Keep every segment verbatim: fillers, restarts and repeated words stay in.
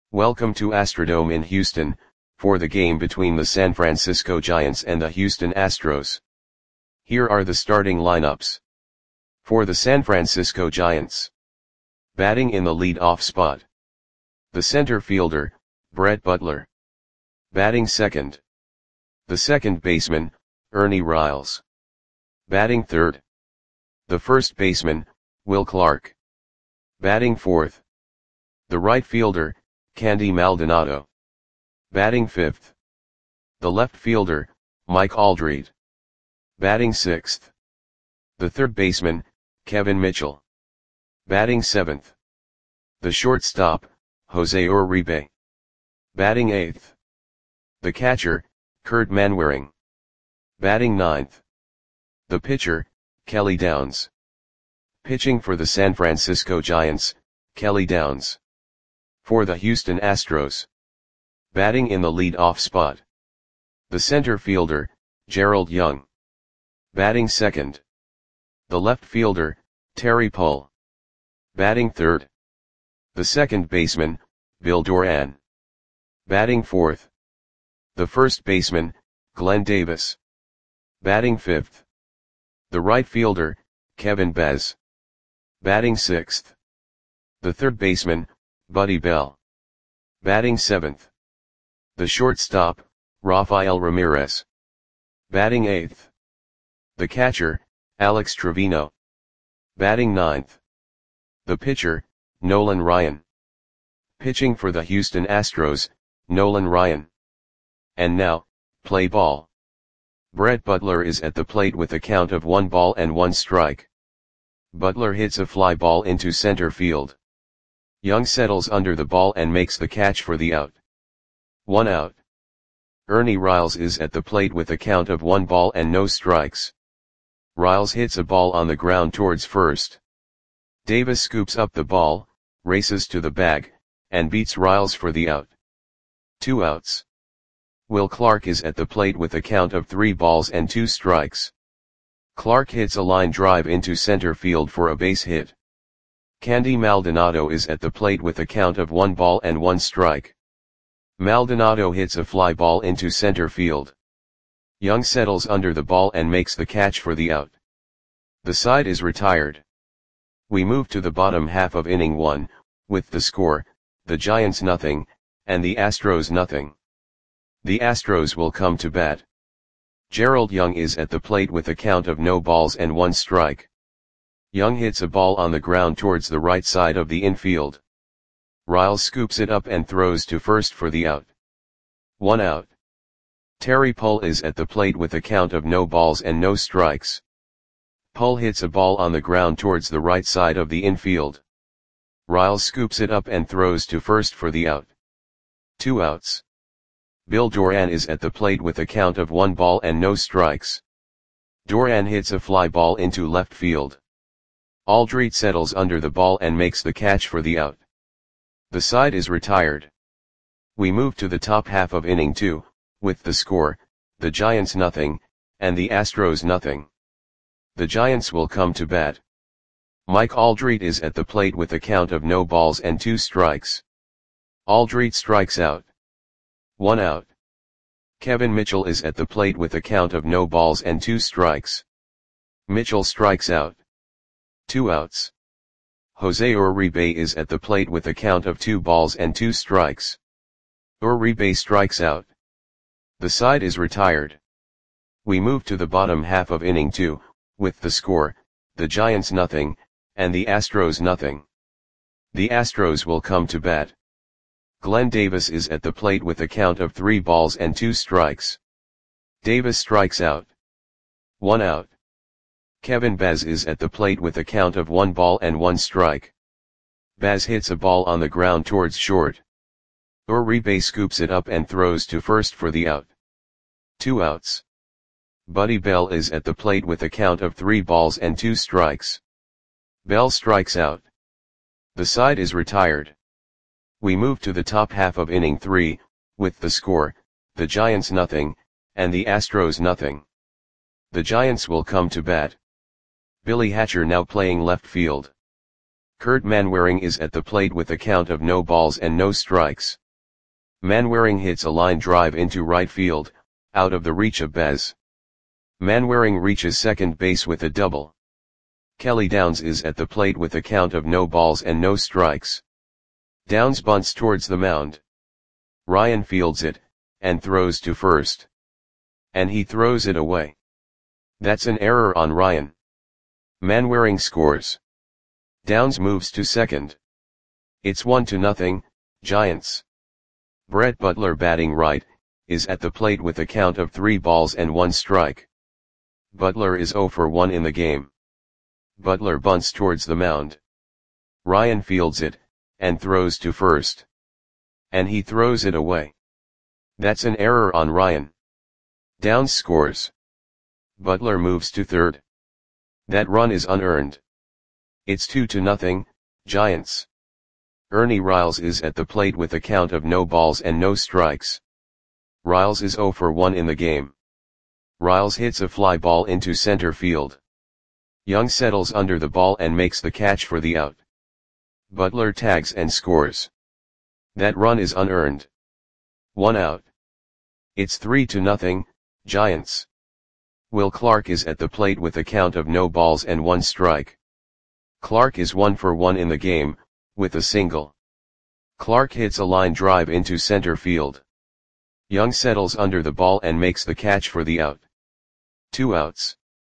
Welcome to Astrodome in Houston, for the game between the San Francisco Giants and the Houston Astros. Here are the starting lineups. For the San Francisco Giants. Batting in the lead-off spot. The center fielder, Brett Butler. Batting second. The second baseman, Ernie Riles. Batting third. The first baseman, Will Clark. Batting fourth. The right fielder, Candy Maldonado. Batting fifth. The left fielder, Mike Aldrete. Batting sixth. The third baseman, Kevin Mitchell. Batting seventh. The shortstop, Jose Uribe. Batting eighth. The catcher, Kurt Manwaring. Batting ninth. The pitcher, Kelly Downs. Pitching for the San Francisco Giants, Kelly Downs. For the Houston Astros. Batting in the lead-off spot. The center fielder, Gerald Young. Batting second. The left fielder, Terry Pull. Batting third. The second baseman, Bill Doran. Batting fourth. The first baseman, Glenn Davis. Batting fifth. The right fielder, Kevin Bez. Batting sixth. The third baseman, Buddy Bell. Batting seventh. The shortstop, Rafael Ramirez. Batting eighth. The catcher, Alex Trevino. Batting ninth. The pitcher, Nolan Ryan. Pitching for the Houston Astros, Nolan Ryan. And now, play ball. Brett Butler is at the plate with a count of one ball and one strike. Butler hits a fly ball into center field. Young settles under the ball and makes the catch for the out. One out. Ernie Riles is at the plate with a count of one ball and no strikes. Riles hits a ball on the ground towards first. Davis scoops up the ball, races to the bag, and beats Riles for the out. Two outs. Will Clark is at the plate with a count of three balls and two strikes. Clark hits a line drive into center field for a base hit. Candy Maldonado is at the plate with a count of one ball and one strike. Maldonado hits a fly ball into center field. Young settles under the ball and makes the catch for the out. The side is retired. We move to the bottom half of inning one, with the score, the Giants nothing, and the Astros nothing. The Astros will come to bat. Gerald Young is at the plate with a count of no balls and one strike. Young hits a ball on the ground towards the right side of the infield. Riles scoops it up and throws to first for the out. One out. Terry Pull is at the plate with a count of no balls and no strikes. Pull hits a ball on the ground towards the right side of the infield. Riles scoops it up and throws to first for the out. Two outs. Bill Doran is at the plate with a count of one ball and no strikes. Doran hits a fly ball into left field. Aldrete settles under the ball and makes the catch for the out. The side is retired. We move to the top half of inning two, with the score, the Giants nothing, and the Astros nothing. The Giants will come to bat. Mike Aldrete is at the plate with a count of no balls and two strikes. Aldrete strikes out. One out. Kevin Mitchell is at the plate with a count of no balls and two strikes. Mitchell strikes out. Two outs. Jose Uribe is at the plate with a count of two balls and two strikes. Uribe strikes out. The side is retired. We move to the bottom half of inning two, with the score, the Giants nothing, and the Astros nothing. The Astros will come to bat. Glenn Davis is at the plate with a count of three balls and two strikes. Davis strikes out. One out. Kevin Bez is at the plate with a count of one ball and one strike. Bez hits a ball on the ground towards short. Uribe scoops it up and throws to first for the out. Two outs. Buddy Bell is at the plate with a count of three balls and two strikes. Bell strikes out. The side is retired. We move to the top half of inning three, with the score, the Giants nothing, and the Astros nothing. The Giants will come to bat. Billy Hatcher now playing left field. Kurt Manwaring is at the plate with a count of no balls and no strikes. Manwaring hits a line drive into right field, out of the reach of Bez. Manwaring reaches second base with a double. Kelly Downs is at the plate with a count of no balls and no strikes. Downs bunts towards the mound. Ryan fields it, and throws to first. And he throws it away. That's an error on Ryan. Manwaring scores. Downs moves to second. It's one to nothing, Giants. Brett Butler, batting right, is at the plate with a count of three balls and one strike. Butler is oh for one in the game. Butler bunts towards the mound. Ryan fields it, and throws to first. And he throws it away. That's an error on Ryan. Downs scores. Butler moves to third. That run is unearned. It's two to nothing, Giants. Ernie Riles is at the plate with a count of no balls and no strikes. Riles is oh for one in the game. Riles hits a fly ball into center field. Young settles under the ball and makes the catch for the out. Butler tags and scores. That run is unearned. One out. It's three to nothing, Giants. Will Clark is at the plate with a count of no balls and one strike. Clark is one for one in the game, with a single. Clark hits a line drive into center field. Young settles under the ball and makes the catch for the out. Two outs.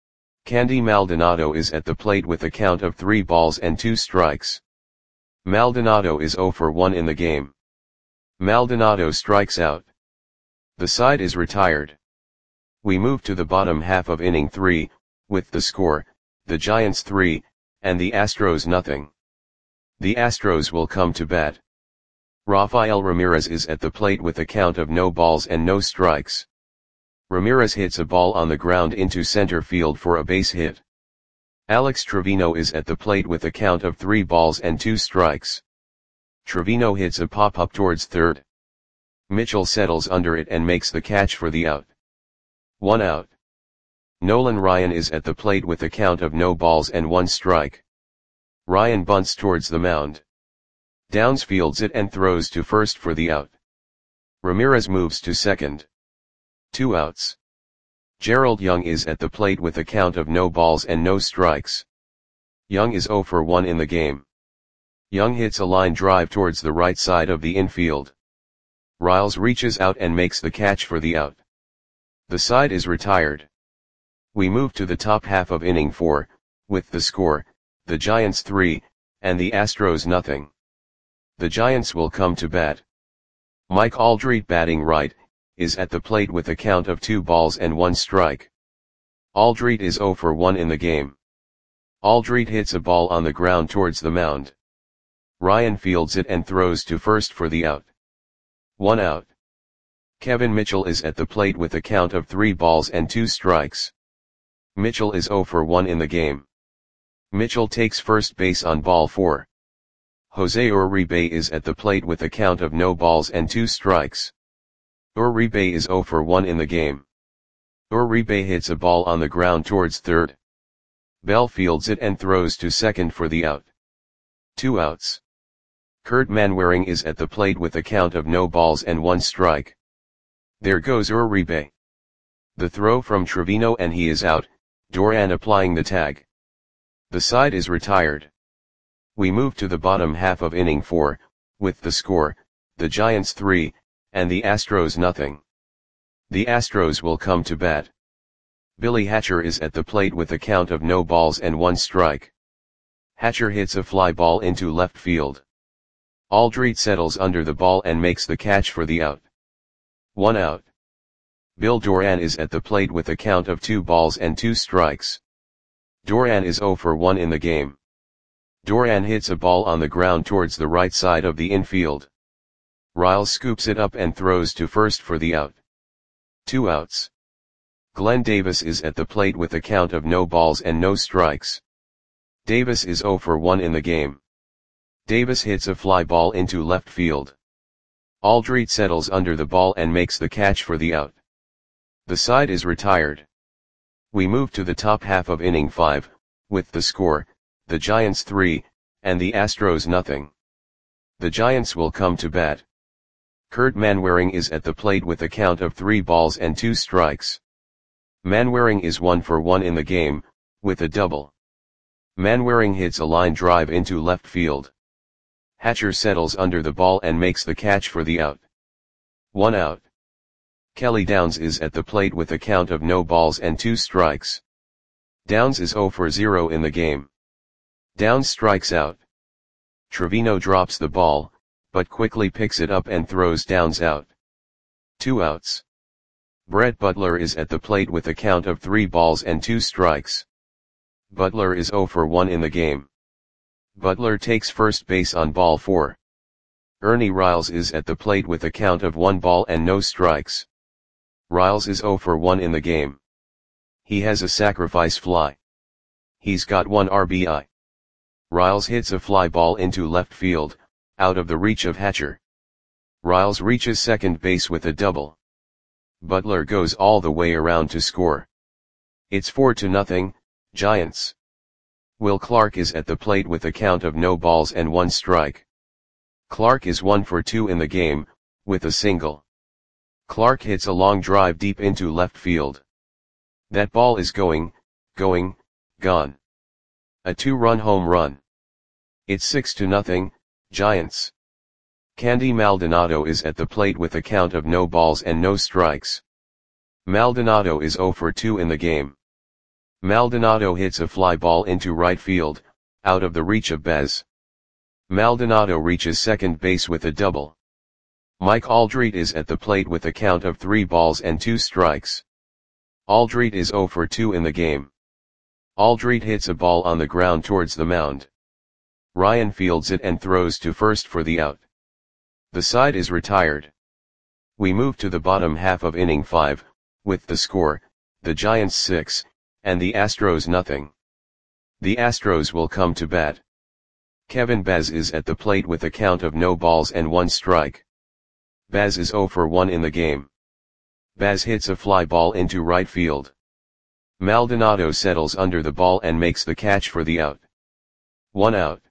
Candy Maldonado is at the plate with a count of three balls and two strikes. Maldonado is oh for one in the game. Maldonado strikes out. The side is retired. We move to the bottom half of inning three, with the score, the Giants three, and the Astros nothing. The Astros will come to bat. Rafael Ramirez is at the plate with a count of no balls and no strikes. Ramirez hits a ball on the ground into center field for a base hit. Alex Trevino is at the plate with a count of three balls and two strikes. Trevino hits a pop-up towards third. Mitchell settles under it and makes the catch for the out. One out. Nolan Ryan is at the plate with a count of no balls and one strike. Ryan bunts towards the mound. Downs fields it and throws to first for the out. Ramirez moves to second. Two outs. Gerald Young is at the plate with a count of no balls and no strikes. Young is oh for one in the game. Young hits a line drive towards the right side of the infield. Riles reaches out and makes the catch for the out. The side is retired. We move to the top half of inning four, with the score, the Giants three, and the Astros nothing. The Giants will come to bat. Mike Aldrete, batting right, is at the plate with a count of two balls and one strike. Aldrete is oh for one in the game. Aldrete hits a ball on the ground towards the mound. Ryan fields it and throws to first for the out. One out. Kevin Mitchell is at the plate with a count of three balls and two strikes. Mitchell is oh for one in the game. Mitchell takes first base on ball four. Jose Uribe is at the plate with a count of no balls and two strikes. Uribe is oh for one in the game. Uribe hits a ball on the ground towards third. Bell fields it and throws to second for the out. Two outs. Kurt Manwaring is at the plate with a count of no balls and one strike. There goes Uribe. The throw from Trevino and he is out, Duran applying the tag. The side is retired. We move to the bottom half of inning four, with the score, the Giants three, and the Astros nothing. The Astros will come to bat. Billy Hatcher is at the plate with a count of no balls and one strike. Hatcher hits a fly ball into left field. Aldrete settles under the ball and makes the catch for the out. One out. Bill Duran is at the plate with a count of two balls and two strikes. Duran is oh for one in the game. Duran hits a ball on the ground towards the right side of the infield. Riles scoops it up and throws to first for the out. Two outs. Glenn Davis is at the plate with a count of no balls and no strikes. Davis is oh for one in the game. Davis hits a fly ball into left field. Aldrete settles under the ball and makes the catch for the out. The side is retired. We move to the top half of inning five, with the score, the Giants three, and the Astros nothing. The Giants will come to bat. Kurt Manwaring is at the plate with a count of three balls and two strikes. Manwaring is one for one in the game, with a double. Manwaring hits a line drive into left field. Hatcher settles under the ball and makes the catch for the out. One out. Kelly Downs is at the plate with a count of no balls and two strikes. Downs is zero for zero in the game. Downs strikes out. Trevino drops the ball, but quickly picks it up and throws Downs out. Two outs. Brett Butler is at the plate with a count of three balls and two strikes. Butler is zero for one in the game. Butler takes first base on ball four. Ernie Riles is at the plate with a count of one ball and no strikes. Riles is zero for one in the game. He has a sacrifice fly. He's got one R B I. Riles hits a fly ball into left field, out of the reach of Hatcher. Riles reaches second base with a double. Butler goes all the way around to score. It's four to nothing, Giants. Will Clark is at the plate with a count of no balls and one strike. Clark is one for two in the game, with a single. Clark hits a long drive deep into left field. That ball is going, going, gone. A two-run home run. It's six to nothing, Giants. Candy Maldonado is at the plate with a count of no balls and no strikes. Maldonado is zero for two in the game. Maldonado hits a fly ball into right field, out of the reach of Bez. Maldonado reaches second base with a double. Mike Aldrete is at the plate with a count of three balls and two strikes. Aldrete is zero for two in the game. Aldrete hits a ball on the ground towards the mound. Ryan fields it and throws to first for the out. The side is retired. We move to the bottom half of inning five, with the score, the Giants six, and the Astros nothing. The Astros will come to bat. Kevin Baz is at the plate with a count of no balls and one strike. Baz is zero for one in the game. Baz hits a fly ball into right field. Maldonado settles under the ball and makes the catch for the out. One out.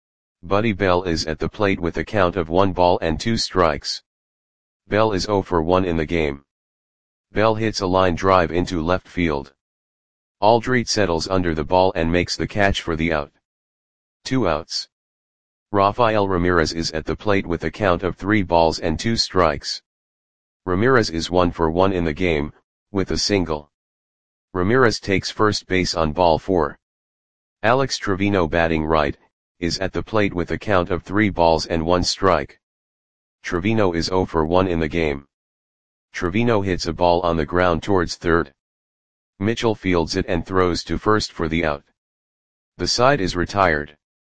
Buddy Bell is at the plate with a count of one ball and two strikes. Bell is zero for one in the game. Bell hits a line drive into left field. Aldrete settles under the ball and makes the catch for the out. Two outs. Rafael Ramirez is at the plate with a count of three balls and two strikes. Ramirez is one for one in the game, with a single. Ramirez takes first base on ball four. Alex Trevino, batting right, is at the plate with a count of three balls and one strike. Trevino is zero for one in the game. Trevino hits a ball on the ground towards third. Mitchell fields it and throws to first for the out. The side is retired.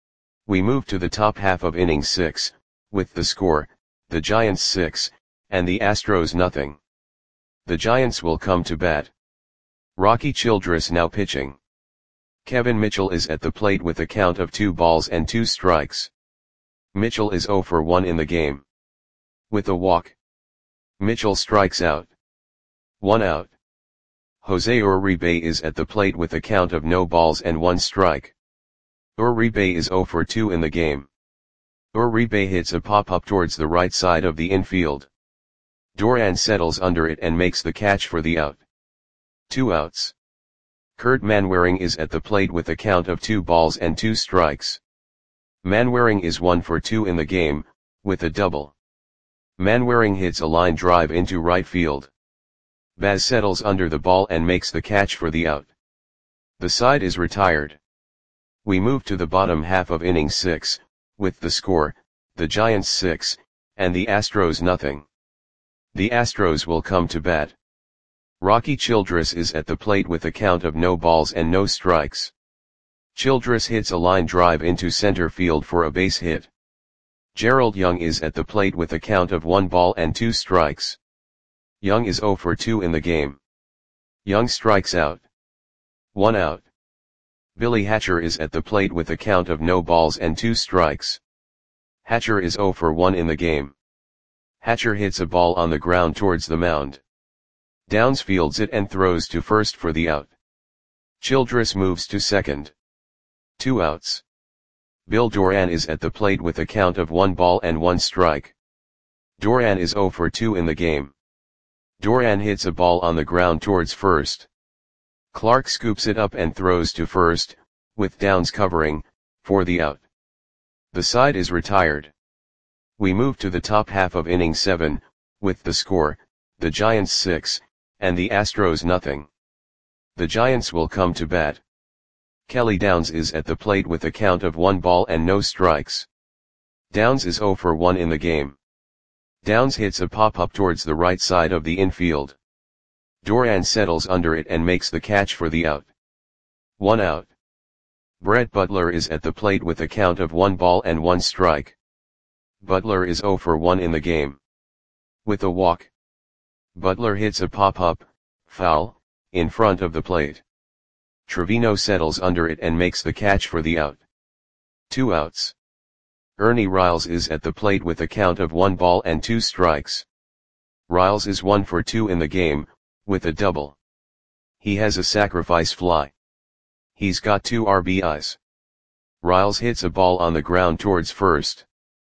We move to the top half of inning six, with the score, the Giants six, and the Astros nothing. The Giants will come to bat. Rocky Childress now pitching. Kevin Mitchell is at the plate with a count of two balls and two strikes. Mitchell is zero for one in the game. With a walk. Mitchell strikes out. One out. Jose Uribe is at the plate with a count of no balls and one strike. Uribe is zero for two in the game. Uribe hits a pop-up towards the right side of the infield. Duran settles under it and makes the catch for the out. Two outs. Kurt Manwaring is at the plate with a count of two balls and two strikes. Manwaring is one for two in the game, with a double. Manwaring hits a line drive into right field. Baz settles under the ball and makes the catch for the out. The side is retired. We move to the bottom half of inning six, with the score, the Giants six, and the Astros nothing. The Astros will come to bat. Rocky Childress is at the plate with a count of no balls and no strikes. Childress hits a line drive into center field for a base hit. Gerald Young is at the plate with a count of one ball and two strikes. Young is zero for two in the game. Young strikes out. One out. Billy Hatcher is at the plate with a count of no balls and two strikes. Hatcher is zero for one in the game. Hatcher hits a ball on the ground towards the mound. Downs fields it and throws to first for the out. Childress moves to second. Two outs. Bill Doran is at the plate with a count of one ball and one strike. Doran is zero for two in the game. Doran hits a ball on the ground towards first. Clark scoops it up and throws to first, with Downs covering, for the out. The side is retired. We move to the top half of inning seven, with the score, the Giants six, and the Astros nothing. The Giants will come to bat. Kelly Downs is at the plate with a count of one ball and no strikes. Downs is zero for one in the game. Downs hits a pop-up towards the right side of the infield. Doran settles under it and makes the catch for the out. One out. Brett Butler is at the plate with a count of one ball and one strike. Butler is zero for one in the game. With a walk. Butler hits a pop-up, foul, in front of the plate. Trevino settles under it and makes the catch for the out. Two outs. Ernie Riles is at the plate with a count of one ball and two strikes. Riles is one for two in the game, with a double. He has a sacrifice fly. He's got two R B Is. Riles hits a ball on the ground towards first.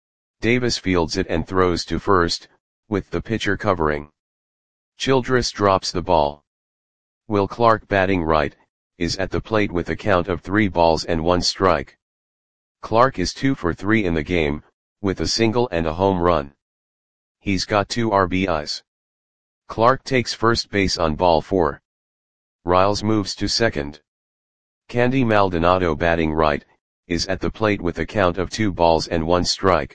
Davis fields it and throws to first, with the pitcher covering. Childress drops the ball. Will Clark, batting right, is at the plate with a count of three balls and one strike. Clark is two for three in the game, with a single and a home run. He's got two R B Is. Clark takes first base on ball four. Riles moves to second. Candy Maldonado, batting right, is at the plate with a count of two balls and one strike.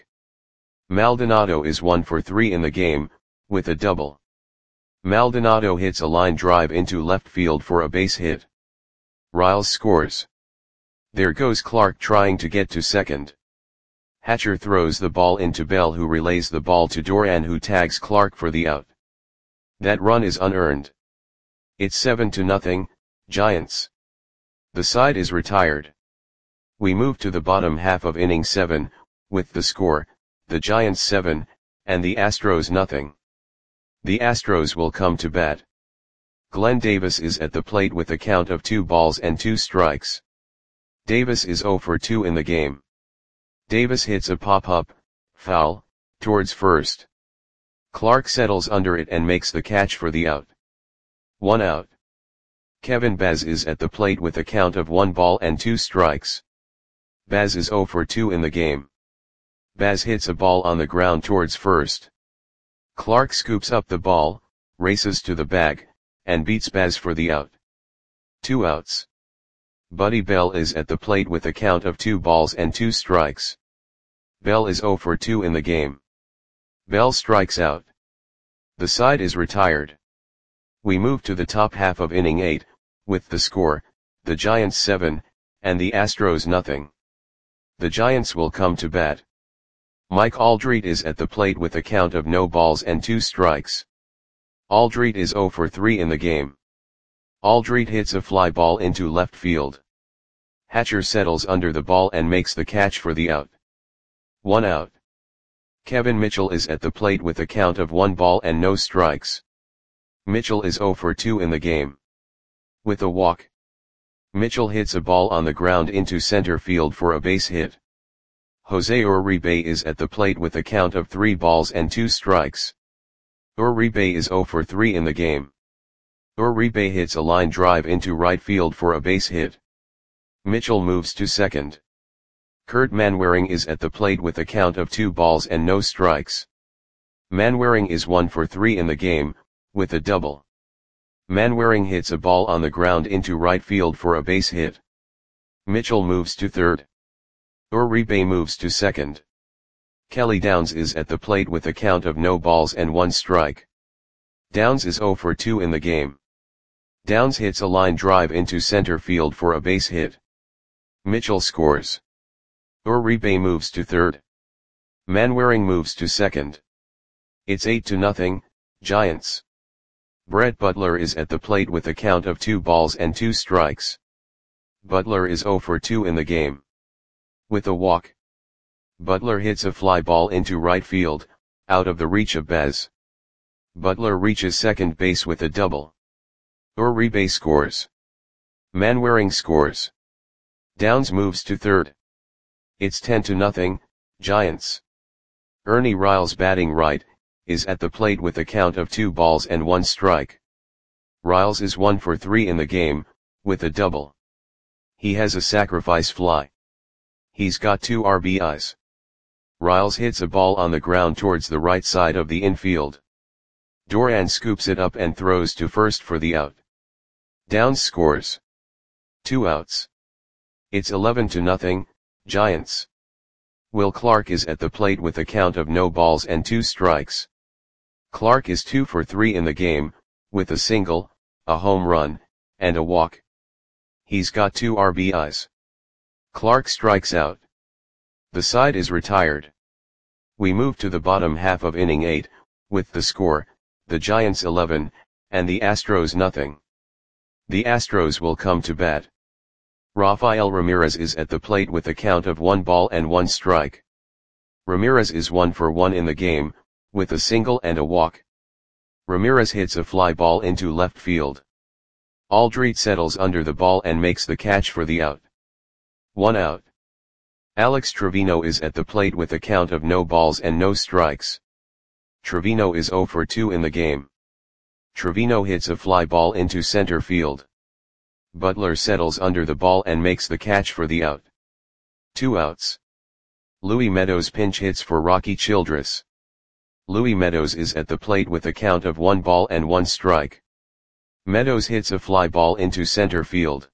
Maldonado is one for three in the game, with a double. Maldonado hits a line drive into left field for a base hit. Riles scores. There goes Clark trying to get to second. Hatcher throws the ball into Bell, who relays the ball to Doran, who tags Clark for the out. That run is unearned. It's seven to nothing, Giants. The side is retired. We move to the bottom half of inning seven, with the score, the Giants seven, and the Astros nothing. The Astros will come to bat. Glenn Davis is at the plate with a count of two balls and two strikes. Davis is zero for two in the game. Davis hits a pop-up, foul, towards first. Clark settles under it and makes the catch for the out. One out. Kevin Baz is at the plate with a count of one ball and two strikes. Baz is zero for two in the game. Baz hits a ball on the ground towards first. Clark scoops up the ball, races to the bag, and beats Baz for the out. Two outs. Buddy Bell is at the plate with a count of two balls and two strikes. Bell is zero for two in the game. Bell strikes out. The side is retired. We move to the top half of inning eight, with the score, the Giants seven, and the Astros nothing. The Giants will come to bat. Mike Aldrete is at the plate with a count of no balls and two strikes. Aldrete is zero for three in the game. Aldrete hits a fly ball into left field. Hatcher settles under the ball and makes the catch for the out. One out. Kevin Mitchell is at the plate with a count of one ball and no strikes. Mitchell is zero for two in the game. With a walk. Mitchell hits a ball on the ground into center field for a base hit. Jose Uribe is at the plate with a count of three balls and two strikes. Uribe is zero for three in the game. Uribe hits a line drive into right field for a base hit. Mitchell moves to second. Kurt Manwaring is at the plate with a count of two balls and no strikes. Manwaring is one for three in the game, with a double. Manwaring hits a ball on the ground into right field for a base hit. Mitchell moves to third. Uribe moves to second. Kelly Downs is at the plate with a count of no balls and one strike. Downs is zero for two in the game. Downs hits a line drive into center field for a base hit. Mitchell scores. Uribe moves to third. Manwaring moves to second. It's eight to nothing, Giants. Brett Butler is at the plate with a count of two balls and two strikes. Butler is zero for two in the game. With a walk. Butler hits a fly ball into right field, out of the reach of Baz. Butler reaches second base with a double. Uribe scores. Manwaring scores. Downs moves to third. It's ten to nothing, Giants. Ernie Riles batting right, is at the plate with a count of two balls and one strike. Riles is one for three in the game, with a double. He has a sacrifice fly. He's got two R B Is. Riles hits a ball on the ground towards the right side of the infield. Doran scoops it up and throws to first for the out. Downs scores. Two outs. It's eleven to nothing, Giants. Will Clark is at the plate with a count of no balls and two strikes. Clark is two for three in the game, with a single, a home run, and a walk. He's got two R B Is. Clark strikes out. The side is retired. We move to the bottom half of inning eight, with the score, the Giants eleven, and the Astros nothing. The Astros will come to bat. Rafael Ramirez is at the plate with a count of one ball and one strike. Ramirez is one for one in the game, with a single and a walk. Ramirez hits a fly ball into left field. Aldrete settles under the ball and makes the catch for the out. One out. Alex Trevino is at the plate with a count of no balls and no strikes. Trevino is zero for two in the game. Trevino hits a fly ball into center field. Butler settles under the ball and makes the catch for the out. Two outs. Louis Meadows pinch hits for Rocky Childress. Louis Meadows is at the plate with a count of one ball and one strike. Meadows hits a fly ball into center field.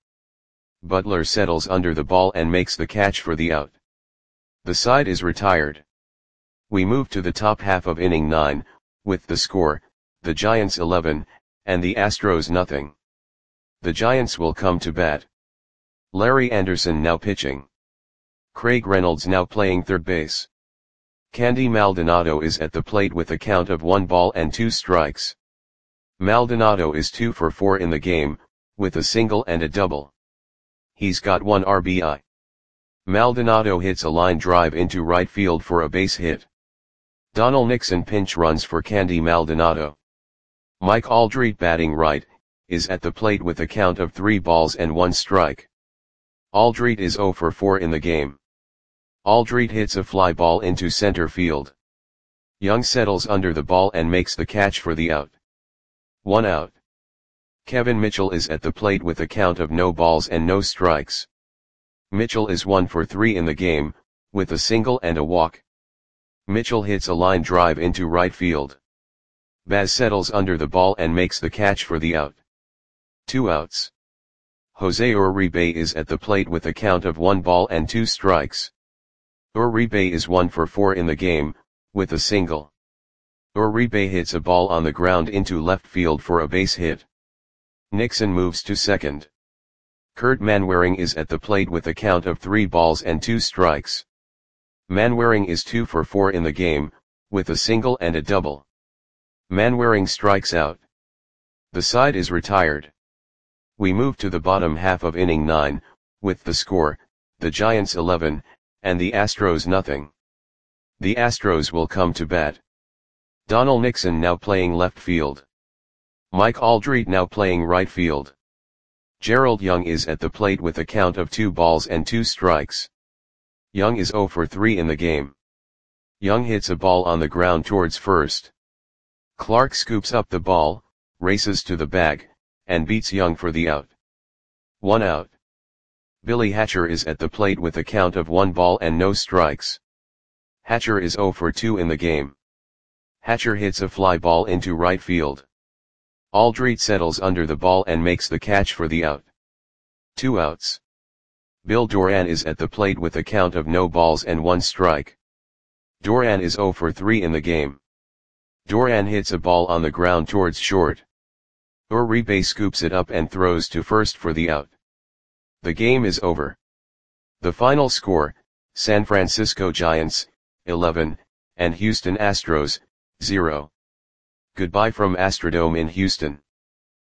Butler settles under the ball and makes the catch for the out. The side is retired. We move to the top half of inning nine, with the score, the Giants eleven, and the Astros nothing. The Giants will come to bat. Larry Anderson now pitching. Craig Reynolds now playing third base. Candy Maldonado is at the plate with a count of one ball and two strikes. Maldonado is two for four in the game, with a single and a double. He's got one R B I. Maldonado hits a line drive into right field for a base hit. Donald Nixon pinch runs for Candy Maldonado. Mike Aldrete batting right, is at the plate with a count of three balls and one strike. Aldrete is zero for four in the game. Aldrete hits a fly ball into center field. Young settles under the ball and makes the catch for the out. One out. Kevin Mitchell is at the plate with a count of no balls and no strikes. Mitchell is one for three in the game, with a single and a walk. Mitchell hits a line drive into right field. Baz settles under the ball and makes the catch for the out. Two outs. Jose Uribe is at the plate with a count of one ball and two strikes. Uribe is one for four in the game, with a single. Uribe hits a ball on the ground into left field for a base hit. Nixon moves to second. Kurt Manwaring is at the plate with a count of three balls and two strikes. Manwaring is two for four in the game, with a single and a double. Manwaring strikes out. The side is retired. We move to the bottom half of inning nine, with the score, the Giants eleven, and the Astros nothing. The Astros will come to bat. Donald Nixon now playing left field. Mike Aldrete now playing right field. Gerald Young is at the plate with a count of two balls and two strikes. Young is zero for three in the game. Young hits a ball on the ground towards first. Clark scoops up the ball, races to the bag, and beats Young for the out. One out. Billy Hatcher is at the plate with a count of one ball and no strikes. Hatcher is zero for two in the game. Hatcher hits a fly ball into right field. Aldrete settles under the ball and makes the catch for the out. Two outs. Bill Doran is at the plate with a count of no balls and one strike. Doran is zero for three in the game. Doran hits a ball on the ground towards short. Uribe scoops it up and throws to first for the out. The game is over. The final score, San Francisco Giants, eleven, and Houston Astros, zero. Goodbye from Astrodome in Houston.